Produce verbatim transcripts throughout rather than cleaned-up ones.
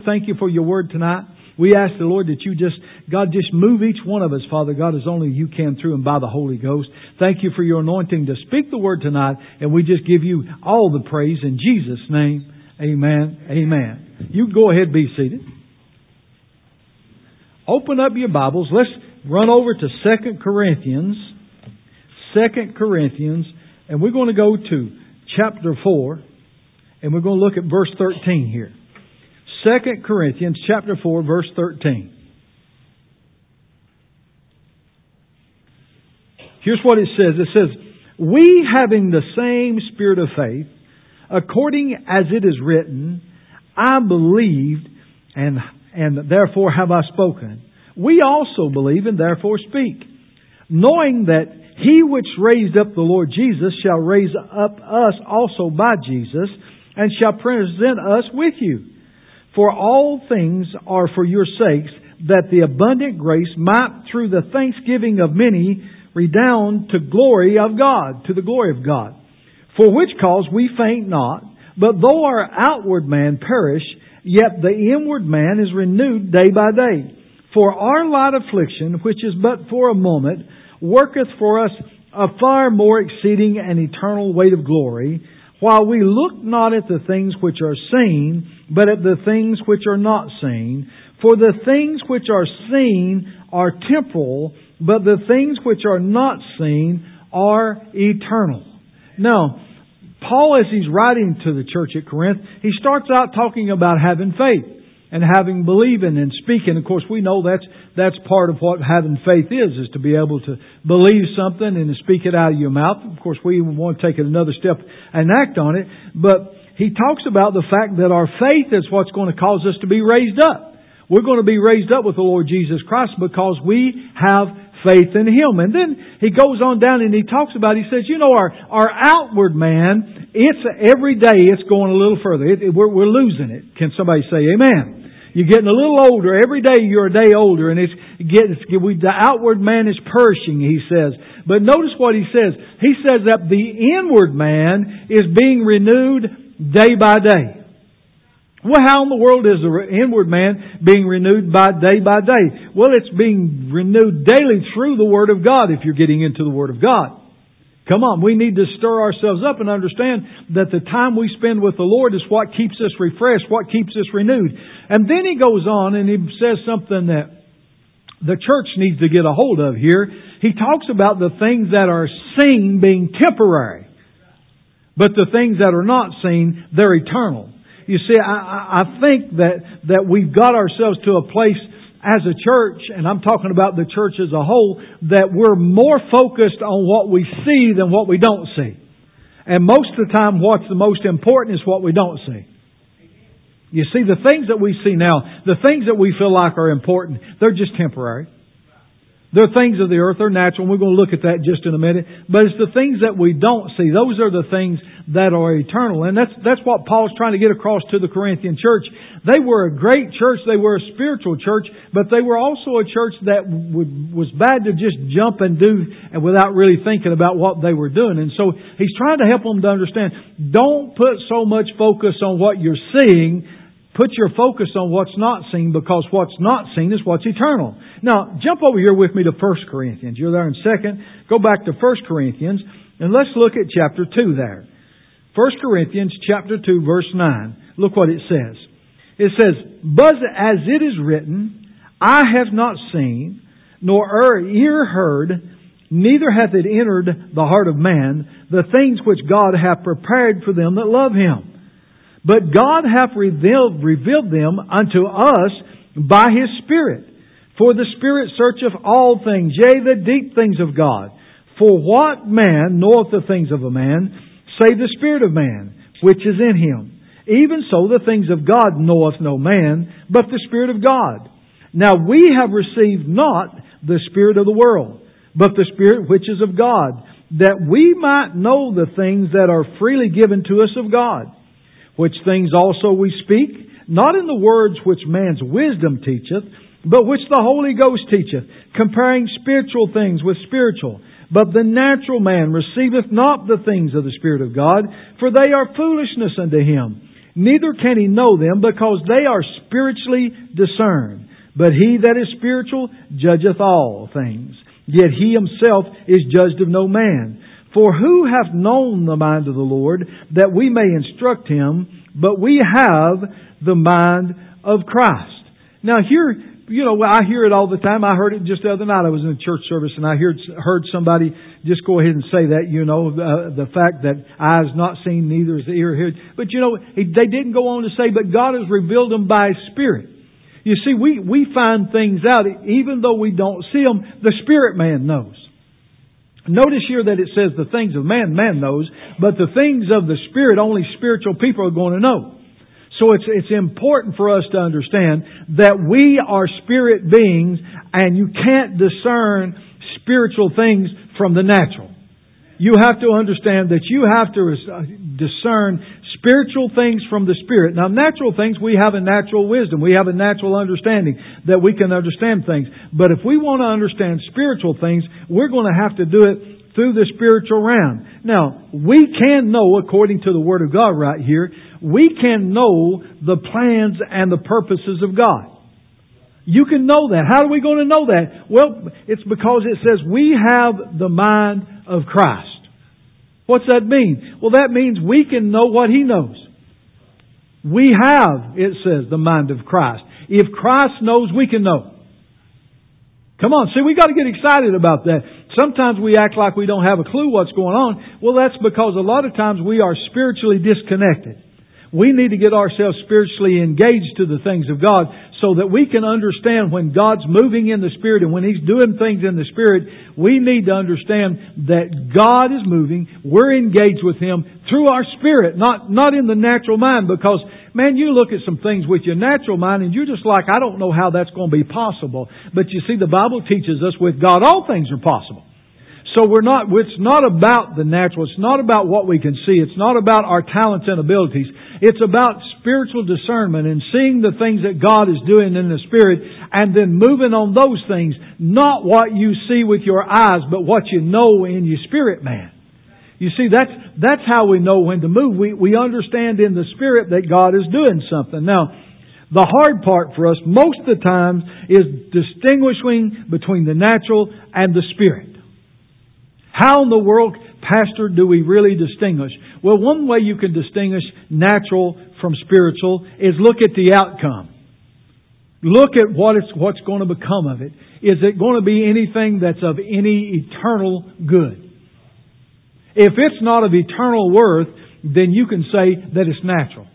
Thank you for your word tonight. We ask the Lord that you just, God, just move each one of us, Father God, as only you can through and by the Holy Ghost. Thank you for your anointing to speak the word tonight, and we just give you all the praise in Jesus' name. Amen. Amen. You go ahead and be seated. Open up your Bibles. Let's run over to Second Corinthians. Second Corinthians, and we're going to go to chapter four, and we're going to look at verse thirteen here. Second Corinthians chapter four, verse thirteen. Here's what it says. It says, "We having the same spirit of faith, according as it is written, I believed, and, and therefore have I spoken. We also believe, and therefore speak, knowing that He which raised up the Lord Jesus shall raise up us also by Jesus, and shall present us with you. For all things are for your sakes, that the abundant grace might, through the thanksgiving of many, redound to glory of God, to the glory of God. For which cause we faint not, but though our outward man perish, yet the inward man is renewed day by day. For our light affliction, which is but for a moment, worketh for us a far more exceeding and eternal weight of glory, while we look not at the things which are seen, but at the things which are not seen. For the things which are seen are temporal, but the things which are not seen are eternal." Now, Paul, as he's writing to the church at Corinth, he starts out talking about having faith and having believing and speaking. Of course, we know that's that's part of what having faith is, is to be able to believe something and to speak it out of your mouth. Of course, we want to take it another step and act on it. But he talks about the fact that our faith is what's going to cause us to be raised up. We're going to be raised up with the Lord Jesus Christ because we have faith in Him. And then he goes on down and he talks about, he says, you know, our, our outward man, it's every day it's going a little further. It, it, we're, we're losing it. Can somebody say amen? You're getting a little older. Every day you're a day older, and it's getting, we, the outward man is perishing, he says. But notice what he says. He says that the inward man is being renewed day by day. Well, how in the world is the inward man being renewed by day by day? Well, it's being renewed daily through the Word of God if you're getting into the Word of God. Come on, we need to stir ourselves up and understand that the time we spend with the Lord is what keeps us refreshed, what keeps us renewed. And then he goes on and he says something that the church needs to get a hold of here. He talks about the things that are seen being temporary, but the things that are not seen, they're eternal. You see, I, I think that, that we've got ourselves to a place as a church, and I'm talking about the church as a whole, that we're more focused on what we see than what we don't see. And most of the time, what's the most important is what we don't see. You see, the things that we see now, the things that we feel like are important, they're just temporary. They're things of the earth, they're natural, and we're going to look at that just in a minute. But it's the things that we don't see. Those are the things that are eternal. And that's that's what Paul's trying to get across to the Corinthian church. They were a great church, they were a spiritual church, but they were also a church that would, was bad to just jump and do and without really thinking about what they were doing. And so he's trying to help them to understand, don't put so much focus on what you're seeing. Put your focus on what's not seen, because what's not seen is what's eternal. Now, jump over here with me to First Corinthians. You're there in second. Go back to First Corinthians, and let's look at chapter two there. First Corinthians chapter two, verse nine. Look what it says. It says, "But as it is written, I have not seen, nor ear heard, neither hath it entered the heart of man, the things which God hath prepared for them that love Him. But God hath revealed, revealed them unto us by His Spirit. For the Spirit searcheth all things, yea, the deep things of God. For what man knoweth the things of a man, save the Spirit of man, which is in him? Even so the things of God knoweth no man, but the Spirit of God. Now we have received not the spirit of the world, but the Spirit which is of God, that we might know the things that are freely given to us of God. Which things also we speak, not in the words which man's wisdom teacheth, but which the Holy Ghost teacheth, comparing spiritual things with spiritual. But the natural man receiveth not the things of the Spirit of God, for they are foolishness unto him. Neither can he know them, because they are spiritually discerned. But he that is spiritual judgeth all things. Yet he himself is judged of no man. For who hath known the mind of the Lord, that we may instruct him? But we have the mind of Christ. Now here, you know, I hear it all the time. I heard it just the other night. I was in a church service and I heard, heard somebody just go ahead and say that, you know, uh, the fact that eye has not seen, neither is the ear heard. But you know, they didn't go on to say, but God has revealed them by His Spirit. You see, we, we find things out, even though we don't see them, the Spirit man knows. Notice here that it says the things of man, man knows, but the things of the Spirit, only spiritual people are going to know. So it's, it's important for us to understand that we are spirit beings, and you can't discern spiritual things from the natural. You have to understand that you have to discern spiritual things from the Spirit. Now, natural things, we have a natural wisdom. We have a natural understanding that we can understand things. But if we want to understand spiritual things, we're going to have to do it through the spiritual realm. Now, we can know, according to the Word of God right here, we can know the plans and the purposes of God. You can know that. How are we going to know that? Well, it's because it says we have the mind of Christ. What's that mean? Well, that means we can know what He knows. We have, it says, the mind of Christ. If Christ knows, we can know. Come on, see, we got to get excited about that. Sometimes we act like we don't have a clue what's going on. Well, that's because a lot of times we are spiritually disconnected. We need to get ourselves spiritually engaged to the things of God so that we can understand when God's moving in the Spirit and when He's doing things in the Spirit. We need to understand that God is moving. We're engaged with Him through our spirit, not, not in the natural mind. Because, man, you look at some things with your natural mind and you're just like, I don't know how that's going to be possible. But you see, the Bible teaches us with God all things are possible. So we're not, it's not about the natural. It's not about what we can see. It's not about our talents and abilities. It's about spiritual discernment and seeing the things that God is doing in the Spirit and then moving on those things. Not what you see with your eyes, but what you know in your spirit, man. You see, that's, that's how we know when to move. We, we understand in the Spirit that God is doing something. Now, the hard part for us most of the time is distinguishing between the natural and the Spirit. How in the world, Pastor, do we really distinguish? Well, one way you can distinguish natural from spiritual is look at the outcome. Look at what it's, what's going to become of it. Is it going to be anything that's of any eternal good? If it's not of eternal worth, then you can say that it's natural.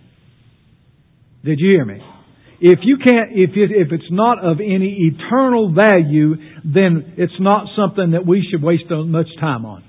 Did you hear me? If you can't, if it, if it's not of any eternal value, then it's not something that we should waste much time on.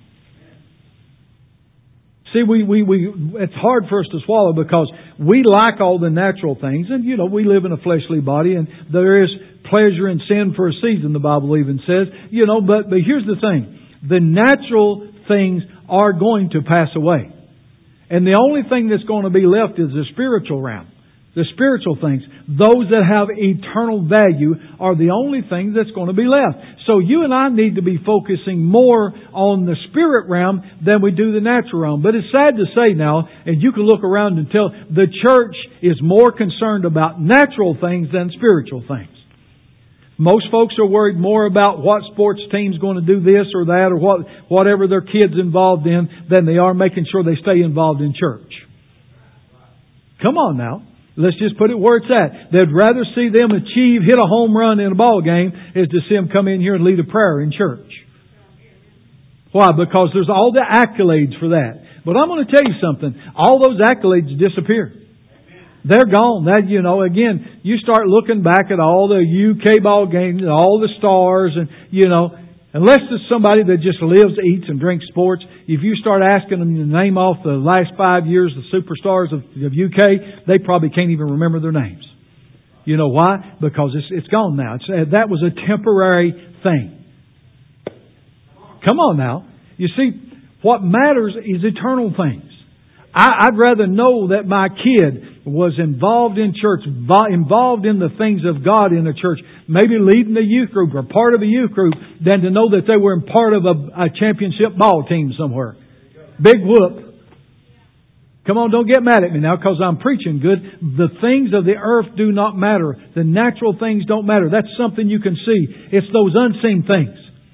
See, we, we, we, it's hard for us to swallow because we like all the natural things. And, you know, we live in a fleshly body and there is pleasure in sin for a season, the Bible even says. You know, but, but here's the thing. The natural things are going to pass away. And the only thing that's going to be left is the spiritual realm. The spiritual things, those that have eternal value, are the only thing that's going to be left. So you and I need to be focusing more on the spirit realm than we do the natural realm. But it's sad to say now, and you can look around and tell, the church is more concerned about natural things than spiritual things. Most folks are worried more about what sports team's going to do this or that or what whatever their kid's involved in than they are making sure they stay involved in church. Come on now. Let's just put it where it's at. They'd rather see them achieve, hit a home run in a ball game, is to see them come in here and lead a prayer in church. Why? Because there's all the accolades for that. But I'm going to tell you something. All those accolades disappear. They're gone. That, you know, again, you start looking back at all the U K ball games, and all the stars, and, you know, unless it's somebody that just lives, eats, and drinks sports, if you start asking them to name off the last five years of superstars of, of U K, they probably can't even remember their names. You know why? Because it's, it's gone now. It's, uh, that was a temporary thing. Come on now. You see, what matters is eternal things. I, I'd rather know that my kid was involved in church, involved in the things of God in the church, maybe leading a youth group or part of a youth group, than to know that they were part of a, a championship ball team somewhere. Big whoop. Come on, don't get mad at me now because I'm preaching good. The things of the earth do not matter. The natural things don't matter. That's something you can see. It's those unseen things.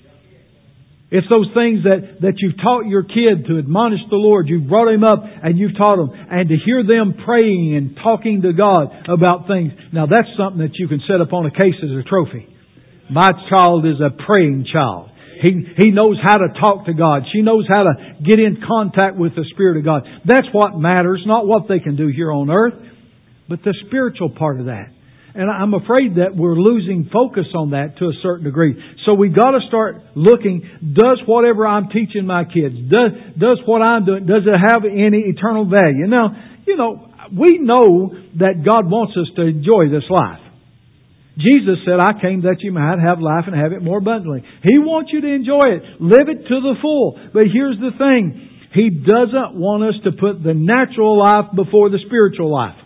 It's those things that, that you've taught your kid to admonish the Lord. You've brought him up and you've taught him. And to hear them praying and talking to God about things. Now that's something that you can set up on a case as a trophy. My child is a praying child. He, he knows how to talk to God. She knows how to get in contact with the Spirit of God. That's what matters, not what they can do here on earth, but the spiritual part of that. And I'm afraid that we're losing focus on that to a certain degree. So we've got to start looking, does whatever I'm teaching my kids, does, does what I'm doing, does it have any eternal value? Now, you know, we know that God wants us to enjoy this life. Jesus said, I came that you might have life and have it more abundantly. He wants you to enjoy it. Live it to the full. But here's the thing. He doesn't want us to put the natural life before the spiritual life.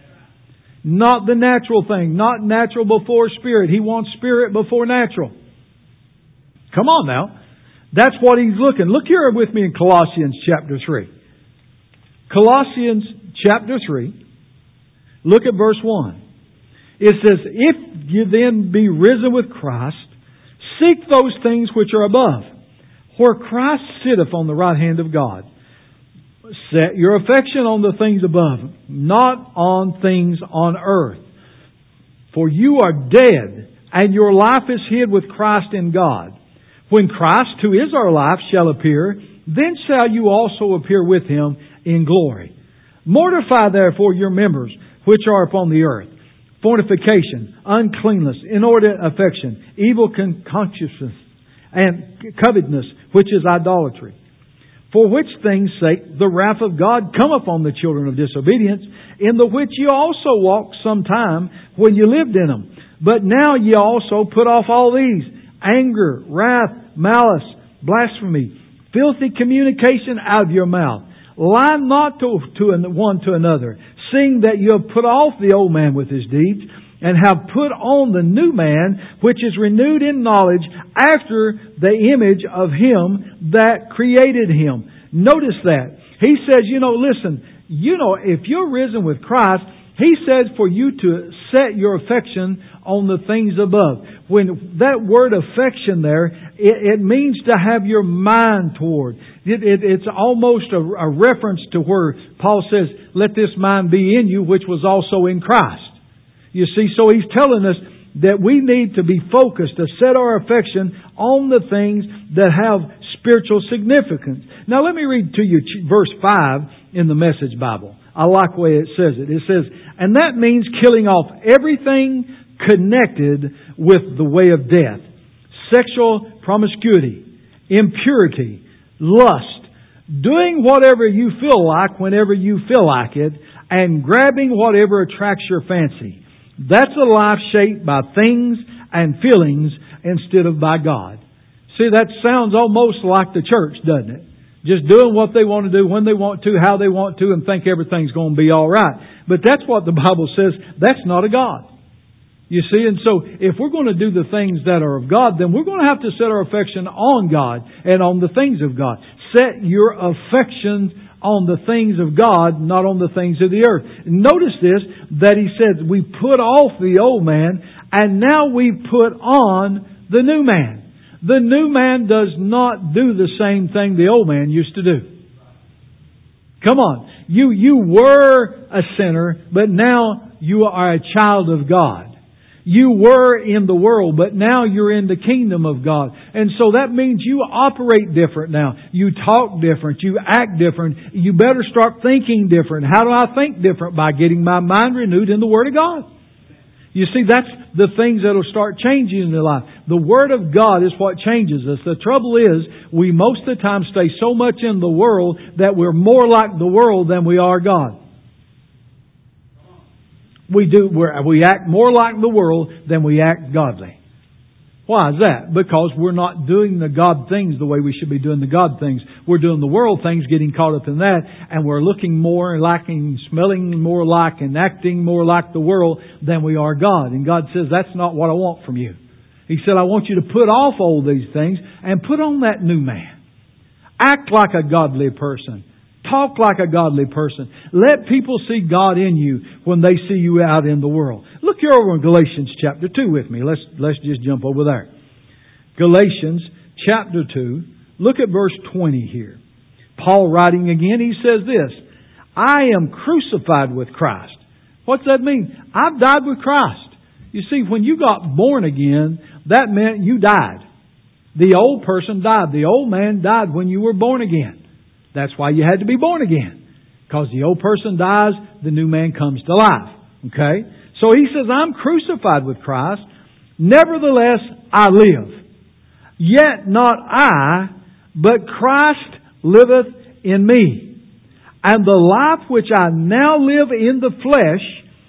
Not the natural thing. Not natural before spirit. He wants spirit before natural. Come on now. That's what He's looking. Look here with me in Colossians chapter three. Colossians chapter three. Look at verse one. It says, if you then be risen with Christ, seek those things which are above, where Christ sitteth on the right hand of God. Set your affection on the things above, not on things on earth. For you are dead, and your life is hid with Christ in God. When Christ, who is our life, shall appear, then shall you also appear with Him in glory. Mortify therefore your members, which are upon the earth. Fornication, uncleanness, inordinate affection, evil conscience, and covetousness, which is idolatry. For which things' sake the wrath of God come upon the children of disobedience, in the which ye also walked sometime when ye lived in them. But now ye also put off all these: anger, wrath, malice, blasphemy, filthy communication out of your mouth. Lie not to, to one to another, seeing that you have put off the old man with his deeds, and have put on the new man, which is renewed in knowledge after the image of Him that created him. Notice that. He says, you know, listen, you know, if you're risen with Christ, He says for you to set your affection on the things above. When that word affection there, it, it means to have your mind toward. It, it, it's almost a, a reference to where Paul says, let this mind be in you, which was also in Christ. You see, so he's telling us that we need to be focused, to set our affection on the things that have spiritual significance. Now let me read to you verse five in the Message Bible. I like the way it says it. It says, and that means killing off everything connected with the way of death. Sexual promiscuity, impurity, lust, doing whatever you feel like whenever you feel like it, and grabbing whatever attracts your fancy. That's a life shaped by things and feelings instead of by God. See, that sounds almost like the church, doesn't it? Just doing what they want to do, when they want to, how they want to, and think everything's going to be all right. But that's what the Bible says. That's not a God. You see, and so if we're going to do the things that are of God, then we're going to have to set our affection on God and on the things of God. Set your affection on the things of God, not on the things of the earth. Notice this, that He says we put off the old man and now we put on the new man. The new man does not do the same thing the old man used to do. Come on. You, you were a sinner, but now you are a child of God. You were in the world, but now you're in the kingdom of God. And so that means you operate different now. You talk different. You act different. You better start thinking different. How do I think different? By getting my mind renewed in the Word of God. You see, that's the things that will start changing in their life. The Word of God is what changes us. The trouble is, we most of the time stay so much in the world that we're more like the world than we are God. We do. We're, we act more like the world than we act godly. Why is that? Because we're not doing the God things the way we should be doing the God things. We're doing the world things, getting caught up in that, and we're looking more like and smelling more like and acting more like the world than we are God. And God says, that's not what I want from you. He said, I want you to put off all these things and put on that new man. Act like a godly person. talk like a godly person. Let people see God in you when they see you out in the world. Look here over in Galatians chapter two with me. Let's, let's just jump over there. Galatians chapter two. Look at verse twenty here. Paul writing again, he says this, I am crucified with Christ. What's that mean? I've died with Christ. You see, when you got born again, that meant you died. The old person died. The old man died when you were born again. That's why you had to be born again. Because the old person dies, the new man comes to life. Okay? So he says, I'm crucified with Christ. Nevertheless, I live. Yet not I, but Christ liveth in me. And the life which I now live in the flesh,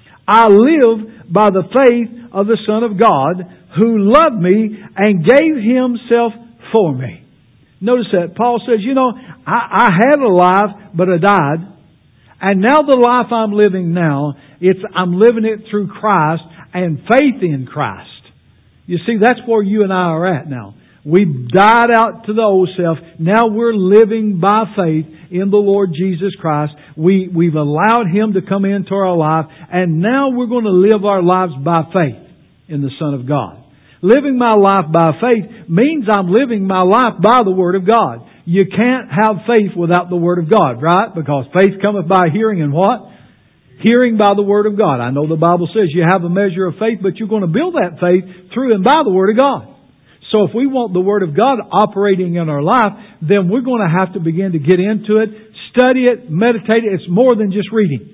I live by the faith of the Son of God, who loved me and gave Himself for me. Notice that. Paul says, you know, I, I had a life, but I died. And now the life I'm living now, it's I'm living it through Christ and faith in Christ. You see, that's where you and I are at now. We've died out to the old self. Now we're living by faith in the Lord Jesus Christ. We, we've allowed Him to come into our life. And now we're going to live our lives by faith in the Son of God. Living my life by faith means I'm living my life by the Word of God. You can't have faith without the Word of God, right? Because faith cometh by hearing and what? Hearing by the Word of God. I know the Bible says you have a measure of faith, but you're going to build that faith through and by the Word of God. So if we want the Word of God operating in our life, then we're going to have to begin to get into it, study it, meditate it. It's more than just reading.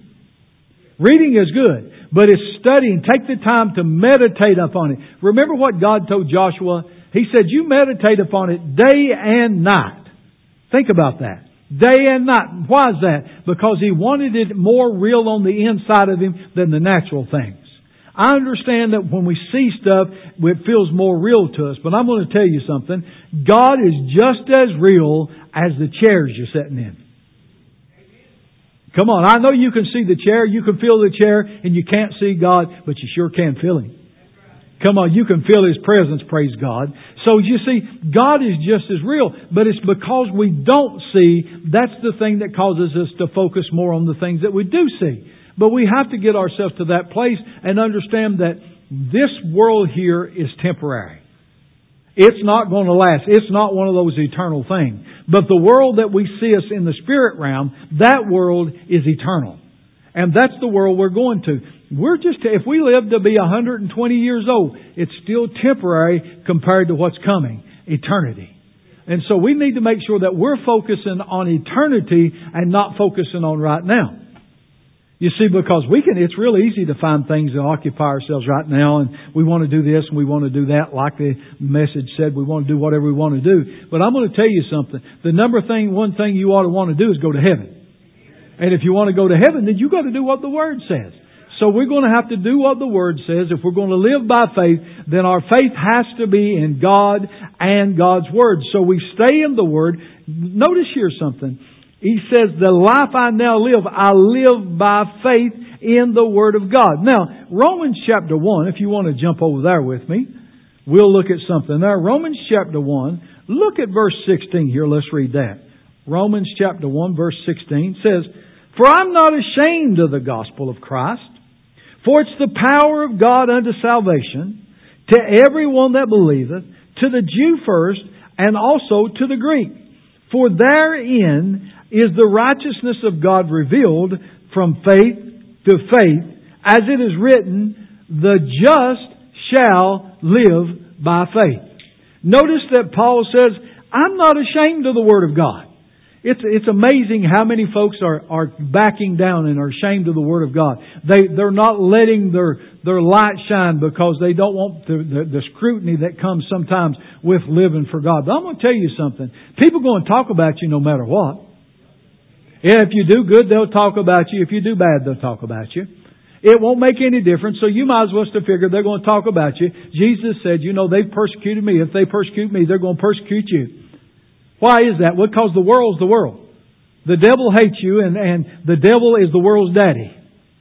Reading is good, but it's studying. Take the time to meditate upon it. Remember what God told Joshua? He said, you meditate upon it day and night. Think about that. Day and night. Why is that? Because He wanted it more real on the inside of Him than the natural things. I understand that when we see stuff, it feels more real to us. But I'm going to tell you something. God is just as real as the chairs you're sitting in. Come on, I know you can see the chair, you can feel the chair, and you can't see God, but you sure can feel Him. Come on, you can feel His presence, praise God. So you see, God is just as real, but it's because we don't see, that's the thing that causes us to focus more on the things that we do see. But we have to get ourselves to that place and understand that this world here is temporary. It's not going to last. It's not one of those eternal things. But the world that we see us in the spirit realm, that world is eternal. And that's the world we're going to. We're just, if we live to be one hundred twenty years old, it's still temporary compared to what's coming, eternity. And so we need to make sure that we're focusing on eternity and not focusing on right now. You see, because we can, it's real easy to find things to occupy ourselves right now, and we want to do this and we want to do that. Like the message said, we want to do whatever we want to do. But I'm going to tell you something. The number thing, one thing you ought to want to do is go to heaven. And if you want to go to heaven, then you've got to do what the Word says. So we're going to have to do what the Word says. If we're going to live by faith, then our faith has to be in God and God's Word. So we stay in the Word. Notice here something. He says, the life I now live, I live by faith in the Word of God. Now, Romans chapter one, if you want to jump over there with me, we'll look at something there. Romans chapter one, look at verse sixteen here. Let's read that. Romans chapter one, verse sixteen says, for I'm not ashamed of the gospel of Christ, for it's the power of God unto salvation to everyone that believeth, to the Jew first, and also to the Greek. For therein is the righteousness of God revealed from faith to faith, as it is written, the just shall live by faith. Notice that Paul says, I'm not ashamed of the Word of God. It's, it's amazing how many folks are, are backing down and are ashamed of the Word of God. They, they're not letting their, their light shine because they don't want the, the, the scrutiny that comes sometimes with living for God. But I'm going to tell you something. People are going to talk about you no matter what. Yeah, if you do good, they'll talk about you. If you do bad, they'll talk about you. It won't make any difference, so you might as well still figure they're going to talk about you. Jesus said, you know, they've persecuted me. If they persecute me, they're going to persecute you. Why is that? Well, because the world's the world. The devil hates you, and, and the devil is the world's daddy.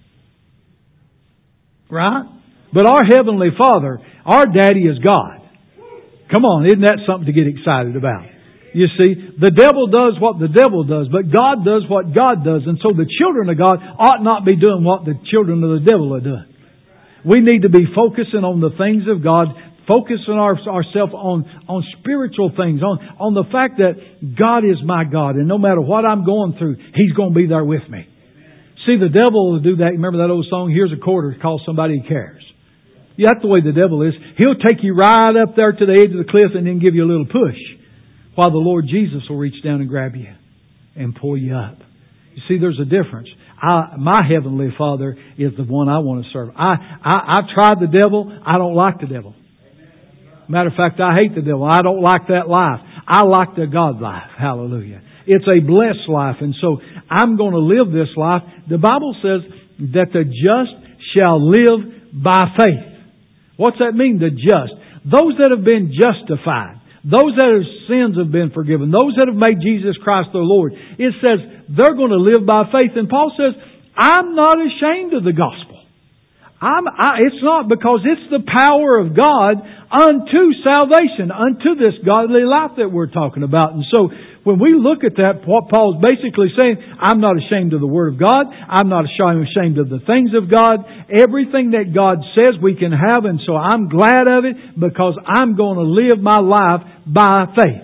Right? But our Heavenly Father, our daddy is God. Come on, isn't that something to get excited about? You see, the devil does what the devil does, but God does what God does. And so the children of God ought not be doing what the children of the devil are doing. We need to be focusing on the things of God, focusing our, ourselves on, on spiritual things, on, on the fact that God is my God, and no matter what I'm going through, He's going to be there with me. See, the devil will do that. Remember that old song, Here's a Quarter, call somebody who cares. Yeah, that's the way the devil is. He'll take you right up there to the edge of the cliff and then give you a little push, while the Lord Jesus will reach down and grab you and pull you up. You see, there's a difference. I, my Heavenly Father is the one I want to serve. I, I, I've tried the devil. I don't like the devil. Matter of fact, I hate the devil. I don't like that life. I like the God life. Hallelujah. It's a blessed life. And so I'm going to live this life. The Bible says that the just shall live by faith. What's that mean, the just? Those that have been justified. Those that have sins have been forgiven. Those that have made Jesus Christ their Lord. It says they're going to live by faith. And Paul says, I'm not ashamed of the gospel. I'm, I, it's not, because it's the power of God unto salvation, unto this godly life that we're talking about. And so when we look at that, what Paul's basically saying, I'm not ashamed of the Word of God. I'm not ashamed of the things of God. Everything that God says we can have, and so I'm glad of it because I'm going to live my life by faith.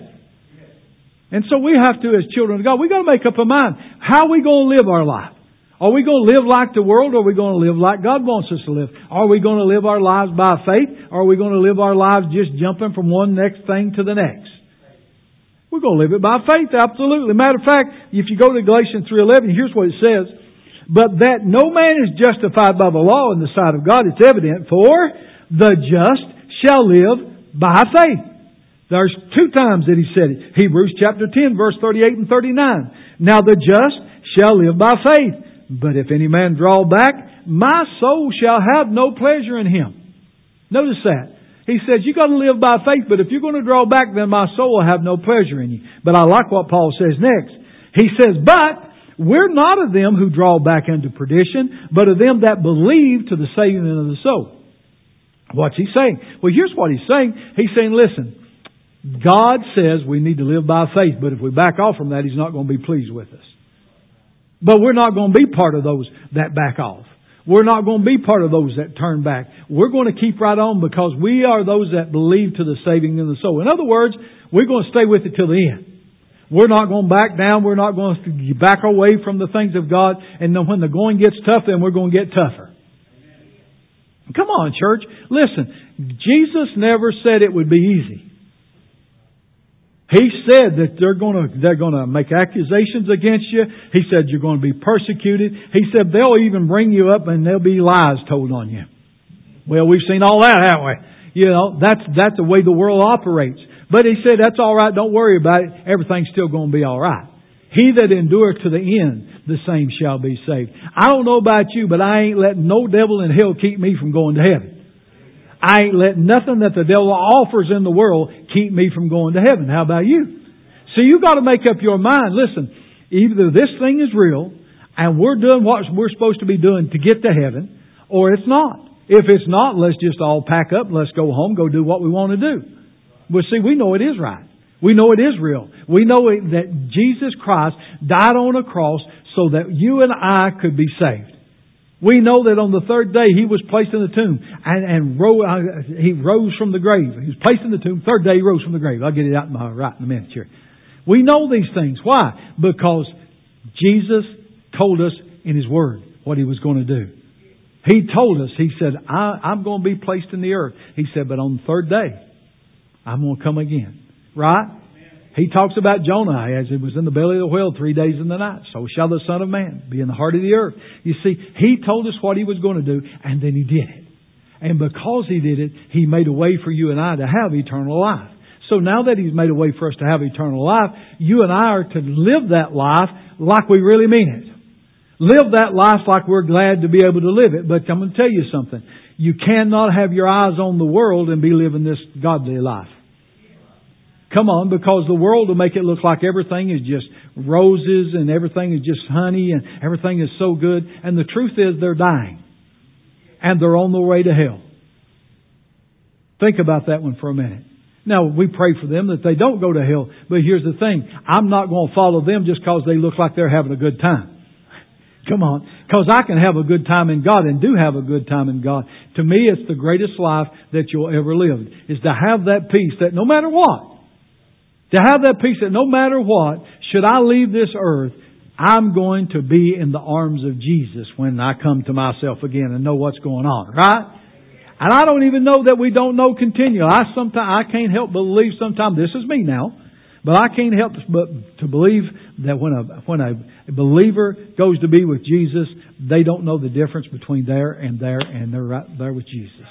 And so we have to, as children of God, we've got to make up our mind. How are we going to live our life? Are we going to live like the world, or are we going to live like God wants us to live? Are we going to live our lives by faith, or are we going to live our lives just jumping from one next thing to the next? We're going to live it by faith, absolutely. Matter of fact, if you go to Galatians three eleven, here's what it says. But that no man is justified by the law in the sight of God, it's evident, for the just shall live by faith. There's two times that he said it. Hebrews chapter ten, verse thirty-eight and thirty-nine. Now the just shall live by faith. But if any man draw back, my soul shall have no pleasure in him. Notice that. He says, you got to live by faith, but if you're going to draw back, then my soul will have no pleasure in you. But I like what Paul says next. He says, but we're not of them who draw back unto perdition, but of them that believe to the saving of the soul. What's he saying? Well, here's what he's saying. He's saying, listen, God says we need to live by faith, but if we back off from that, He's not going to be pleased with us. But we're not going to be part of those that back off. We're not going to be part of those that turn back. We're going to keep right on because we are those that believe to the saving of the soul. In other words, we're going to stay with it till the end. We're not going to back down. We're not going to back away from the things of God. And then when the going gets tough, then we're going to get tougher. Come on, church. Listen, Jesus never said it would be easy. He said that they're going to, they're going to make accusations against you. He said you're going to be persecuted. He said they'll even bring you up and there'll be lies told on you. Well, we've seen all that, haven't we? You know, that's, that's the way the world operates. But He said, that's all right. Don't worry about it. Everything's still going to be all right. He that endureth to the end, the same shall be saved. I don't know about you, but I ain't letting no devil in hell keep me from going to heaven. I ain't letting nothing that the devil offers in the world keep me from going to heaven. How about you? So you got to make up your mind. Listen, either this thing is real and we're doing what we're supposed to be doing to get to heaven, or it's not. If it's not, let's just all pack up. Let's go home, go do what we want to do. Well, see, we know it is right. We know it is real. We know it, that Jesus Christ died on a cross so that you and I could be saved. We know that on the third day He was placed in the tomb and, and ro- uh, He rose from the grave. He was placed in the tomb. Third day He rose from the grave. I'll get it out in my right in a minute here. We know these things. Why? Because Jesus told us in His Word what He was going to do. He told us, He said, I, I'm going to be placed in the earth. He said, but on the third day, I'm going to come again. Right? He talks about Jonah as he was in the belly of the whale three days and the night. So shall the Son of Man be in the heart of the earth. You see, He told us what He was going to do, and then He did it. And because He did it, He made a way for you and I to have eternal life. So now that He's made a way for us to have eternal life, you and I are to live that life like we really mean it. Live that life like we're glad to be able to live it. But I'm going to tell you something. You cannot have your eyes on the world and be living this godly life. Come on, because the world will make it look like everything is just roses and everything is just honey and everything is so good. And the truth is they're dying. And they're on their way to hell. Think about that one for a minute. Now, we pray for them that they don't go to hell. But here's the thing. I'm not going to follow them just because they look like they're having a good time. Come on. Because I can have a good time in God and do have a good time in God. To me, it's the greatest life that you'll ever live. Is to have that peace that no matter what, to have that peace that no matter what, should I leave this earth, I'm going to be in the arms of Jesus when I come to myself again and know what's going on. Right? And I don't even know that we don't know continually. I sometimes I can't help but believe sometimes, this is me now, but I can't help but to believe that when a when a believer goes to be with Jesus, they don't know the difference between there and there, and they're right there with Jesus.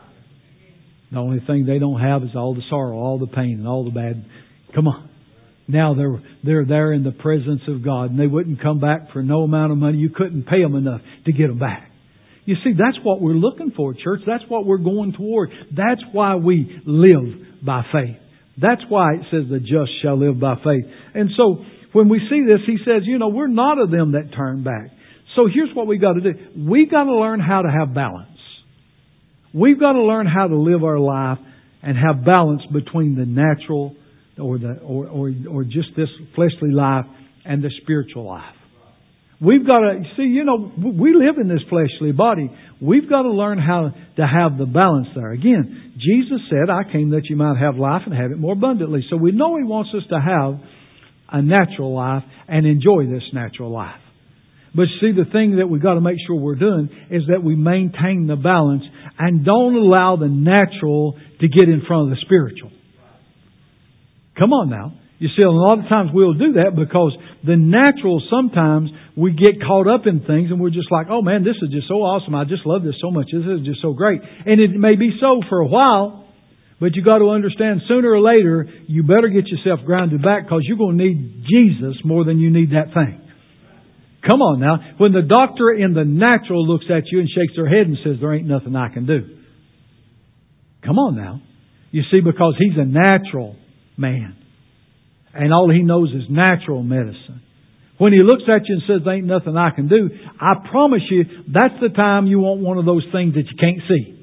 The only thing they don't have is all the sorrow, all the pain, and all the bad. Come on. Now they're they're there in the presence of God, and they wouldn't come back for no amount of money. You couldn't pay them enough to get them back. You see, that's what we're looking for, church. That's what we're going toward. That's why we live by faith. That's why it says the just shall live by faith. And so when we see this, he says, you know, we're not of them that turn back. So here's what we got to do. We got to learn how to have balance. We've got to learn how to live our life and have balance between the natural or the or or, or just this fleshly life and the spiritual life. We've got to, see, you know, we live in this fleshly body. We've got to learn how to have the balance there. Again, Jesus said, I came that you might have life and have it more abundantly. So we know He wants us to have a natural life and enjoy this natural life. But see, the thing that we've got to make sure we're doing is that we maintain the balance and don't allow the natural to get in front of the spiritual. Come on now. You see, a lot of times we'll do that because the natural, sometimes we get caught up in things and we're just like, oh man, this is just so awesome. I just love this so much. This is just so great. And it may be so for a while, but you got to understand sooner or later, you better get yourself grounded back because you're going to need Jesus more than you need that thing. Come on now. When the doctor in the natural looks at you and shakes their head and says, there ain't nothing I can do. Come on now. You see, because he's a natural man. And all he knows is natural medicine. When he looks at you and says, there ain't nothing I can do, I promise you, that's the time you want one of those things that you can't see.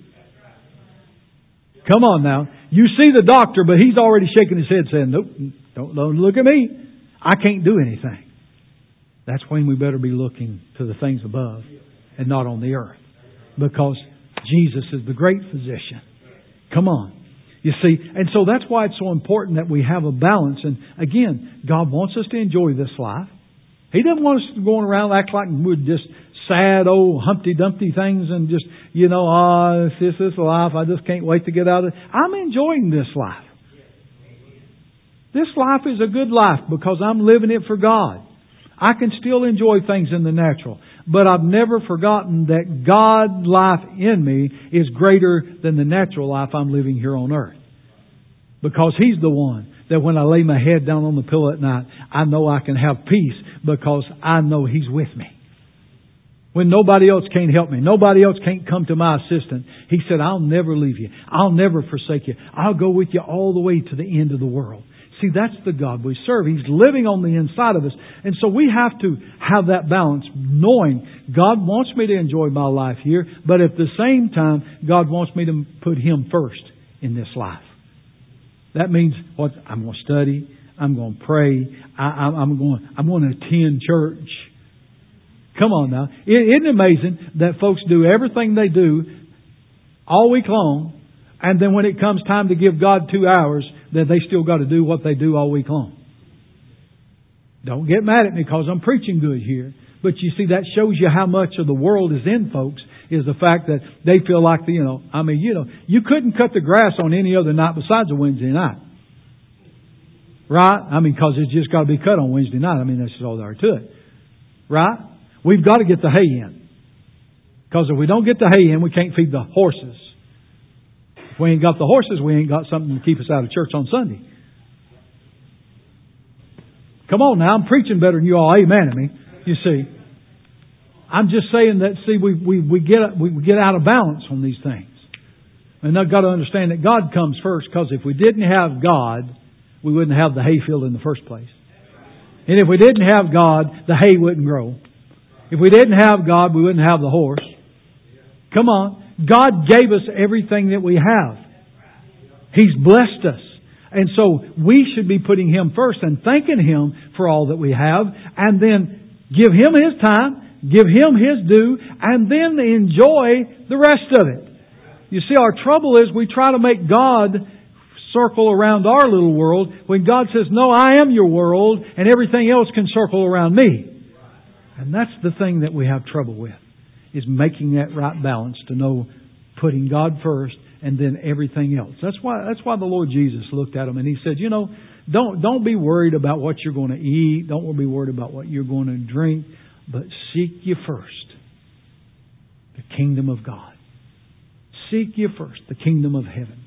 Come on now. You see the doctor, but he's already shaking his head saying, nope, don't, don't look at me. I can't do anything. That's when we better be looking to the things above and not on the earth. Because Jesus is the great physician. Come on. You see, and so that's why it's so important that we have a balance. And again, God wants us to enjoy this life. He doesn't want us to go around act like we're just sad old Humpty Dumpty things and just, you know, ah, oh, this is life. I just can't wait to get out of it. I'm enjoying this life. This life is a good life because I'm living it for God. I can still enjoy things in the natural. But I've never forgotten that God's life in me is greater than the natural life I'm living here on earth. Because He's the one that when I lay my head down on the pillow at night, I know I can have peace because I know He's with me. When nobody else can't help me, nobody else can't come to my assistance, He said, I'll never leave you. I'll never forsake you. I'll go with you all the way to the end of the world. See, that's the God we serve. He's living on the inside of us. And so we have to have that balance, knowing God wants me to enjoy my life here, but at the same time, God wants me to put Him first in this life. That means what? I'm going to study. I'm going to pray. I, I'm going. I'm going to attend church. Come on now. Isn't it amazing that folks do everything they do all week long, and then when it comes time to give God two hours, that they still got to do what they do all week long? Don't get mad at me because I'm preaching good here. But you see, that shows you how much of the world is in folks, is the fact that they feel like, the, you know, I mean, you know, you couldn't cut the grass on any other night besides a Wednesday night. Right? I mean, because it's just got to be cut on Wednesday night. I mean, that's all there to it. Right? We've got to get the hay in. Because if we don't get the hay in, we can't feed the horses. If we ain't got the horses, we ain't got something to keep us out of church on Sunday. Come on now, I'm preaching better than you all. Amen to me. You see, I'm just saying that. See, we we we get we get out of balance on these things, and I've got to understand that God comes first. Because if we didn't have God, we wouldn't have the hayfield in the first place. And if we didn't have God, the hay wouldn't grow. If we didn't have God, we wouldn't have the horse. Come on. God gave us everything that we have. He's blessed us. And so we should be putting Him first and thanking Him for all that we have, and then give Him His time, give Him His due, and then enjoy the rest of it. You see, our trouble is we try to make God circle around our little world when God says, no, I am your world and everything else can circle around me. And that's the thing that we have trouble with, is making that right balance to know putting God first and then everything else. That's why that's why the Lord Jesus looked at them and He said, you know, don't don't be worried about what you're going to eat. Don't be worried about what you're going to drink. But seek ye first the kingdom of God. Seek ye first the kingdom of heaven,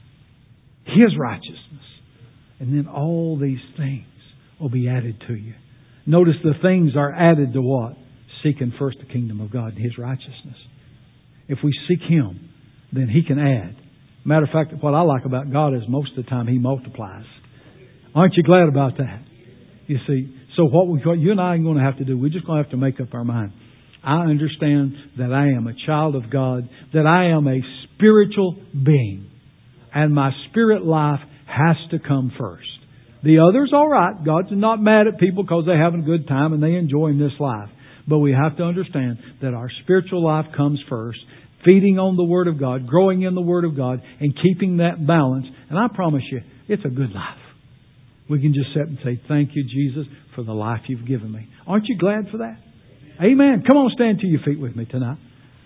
His righteousness. And then all these things will be added to you. Notice the things are added to what? Seeking first the kingdom of God and His righteousness. If we seek Him, then He can add. Matter of fact, what I like about God is most of the time He multiplies. Aren't you glad about that? You see, so what, we, what you and I are going to have to do, we're just going to have to make up our mind. I understand that I am a child of God, that I am a spiritual being, and my spirit life has to come first. The others, all right. God's not mad at people because they're having a good time and they enjoying this life. But we have to understand that our spiritual life comes first, feeding on the Word of God, growing in the Word of God, and keeping that balance. And I promise you, it's a good life. We can just sit and say, thank you, Jesus, for the life You've given me. Aren't you glad for that? Amen. Come on, stand to your feet with me tonight.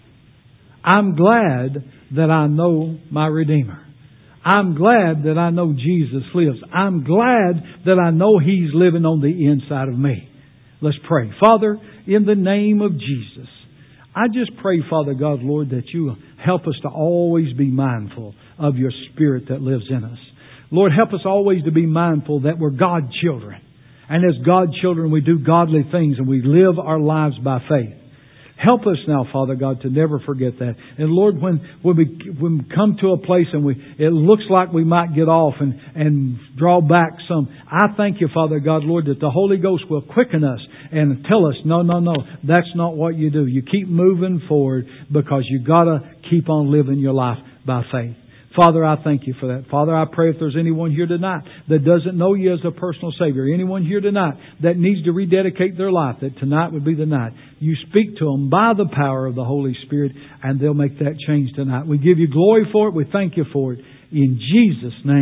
I'm glad that I know my Redeemer. I'm glad that I know Jesus lives. I'm glad that I know He's living on the inside of me. Let's pray. Father, in the name of Jesus, I just pray, Father God, Lord, that You help us to always be mindful of Your Spirit that lives in us. Lord, help us always to be mindful that we're God children. And as God children, we do godly things and we live our lives by faith. Help us now, Father God, to never forget that. And Lord, when, when, we, when we come to a place and we, it looks like we might get off and, and draw back some, I thank You, Father God, Lord, that the Holy Ghost will quicken us and tell us, no, no, no, that's not what you do. You keep moving forward because you got to keep on living your life by faith. Father, I thank You for that. Father, I pray if there's anyone here tonight that doesn't know You as a personal Savior, anyone here tonight that needs to rededicate their life, that tonight would be the night. You speak to them by the power of the Holy Spirit and they'll make that change tonight. We give You glory for it. We thank You for it. In Jesus' name.